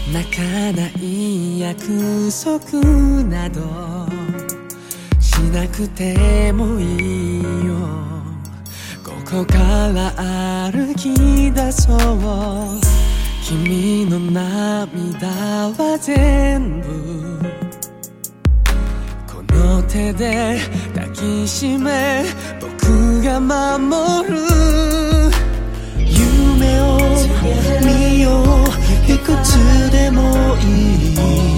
泣かない約束などしなくてもいいよ。ここから歩き出そう。君の涙は全部この手で抱きしめ僕が守る。夢を見よう、いくつでもいい。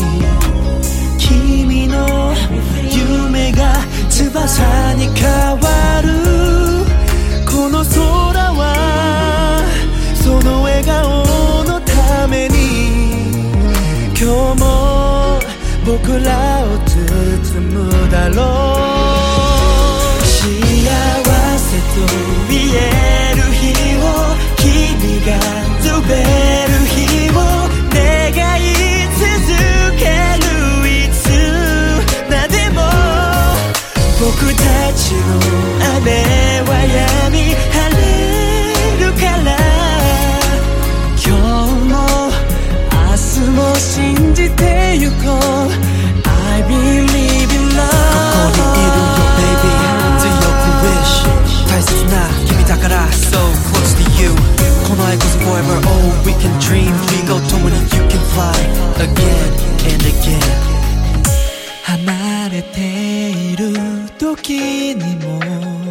君の夢が翼に変わる。この空はその笑顔のために今日も僕らを包むだろう。幸せと見える日を君が飛べる日を願い続ける。いつまでも僕たちの雨は止み晴れるから。今日も明日も信じてゆこう。 I believe in love。 ここにいるよ baby 強く wish 大切な君だから so close to you。 この愛こそ forever oh we can dream we go 共に you can fly again and again。 離れている時にも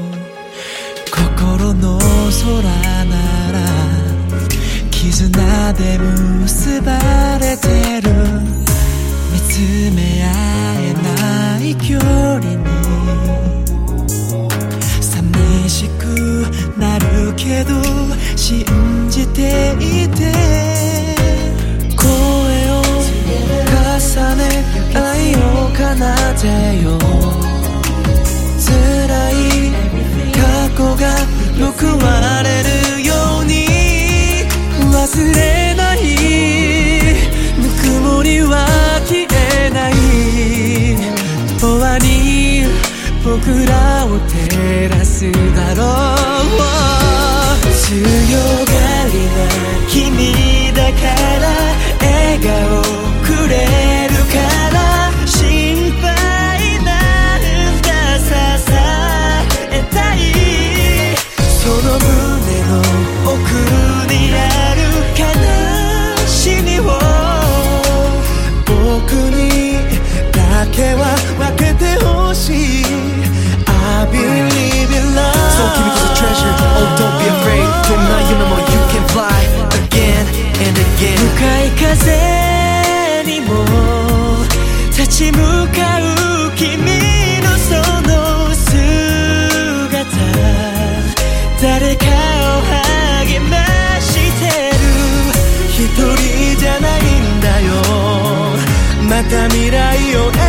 心の空なら絆で結ばれてる。見つめ合えない距離に寂しくなるけど信じていて。声を重ね愛を奏でよう。辛い過去が報われるように忘れない。ぬくもりは消えない。永遠に僕らを照らすだろう。強がりな君だから笑顔くれるから。心配なんだ支えたい。その胸の奥にある悲しみを僕にだけは分けてほしい。 I believe in love。 So 君こそ treasure oh don't be afraid。 どんな夢も you can fly again and again。 向かい風にも立ち向かう君のその姿誰かを励ましてる。一人じゃないんだよ。また未来を